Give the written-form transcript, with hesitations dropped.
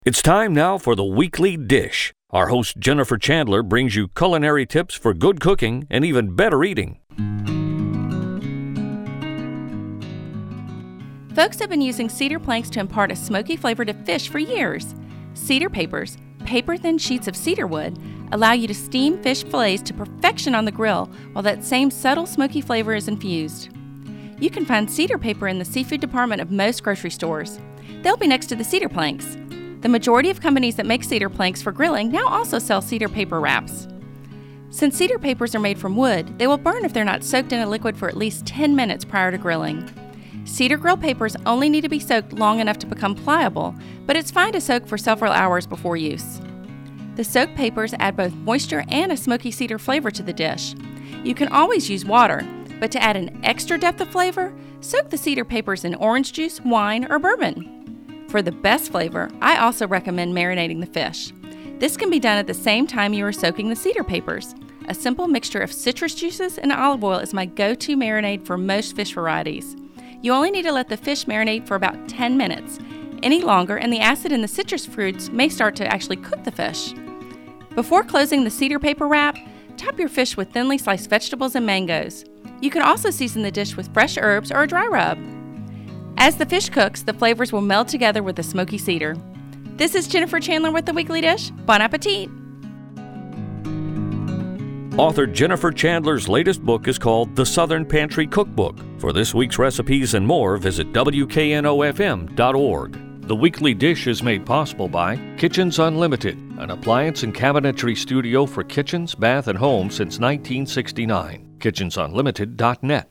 It's time now for the Weekly Dish. Our host Jennifer Chandler brings you culinary tips for good cooking and even better eating. Folks have been using cedar planks to impart a smoky flavor to fish for years. Cedar papers, paper-thin sheets of cedar wood, allow you to steam fish fillets to perfection on the grill while that same subtle smoky flavor is infused. You can find cedar paper in the seafood department of most grocery stores. They'll be next to the cedar planks. The majority of companies that make cedar planks for grilling now also sell cedar paper wraps. Since cedar papers are made from wood, they will burn if they're not soaked in a liquid for at least 10 minutes prior to grilling. Cedar grill papers only need to be soaked long enough to become pliable, but it's fine to soak for several hours before use. The soaked papers add both moisture and a smoky cedar flavor to the dish. You can always use water, but to add an extra depth of flavor, soak the cedar papers in orange juice, wine, or bourbon. For the best flavor, I also recommend marinating the fish. This can be done at the same time you are soaking the cedar papers. A simple mixture of citrus juices and olive oil is my go-to marinade for most fish varieties. You only need to let the fish marinate for about 10 minutes. Any longer, and the acid in the citrus fruits may start to actually cook the fish. Before closing the cedar paper wrap, top your fish with thinly sliced vegetables and mangoes. You can also season the dish with fresh herbs or a dry rub. As the fish cooks, the flavors will meld together with the smoky cedar. This is Jennifer Chandler with the Weekly Dish. Bon appetit! Author Jennifer Chandler's latest book is called The Southern Pantry Cookbook. For this week's recipes and more, visit WKNOFM.org. The Weekly Dish is made possible by Kitchens Unlimited, an appliance and cabinetry studio for kitchens, bath, and home since 1969. KitchensUnlimited.net.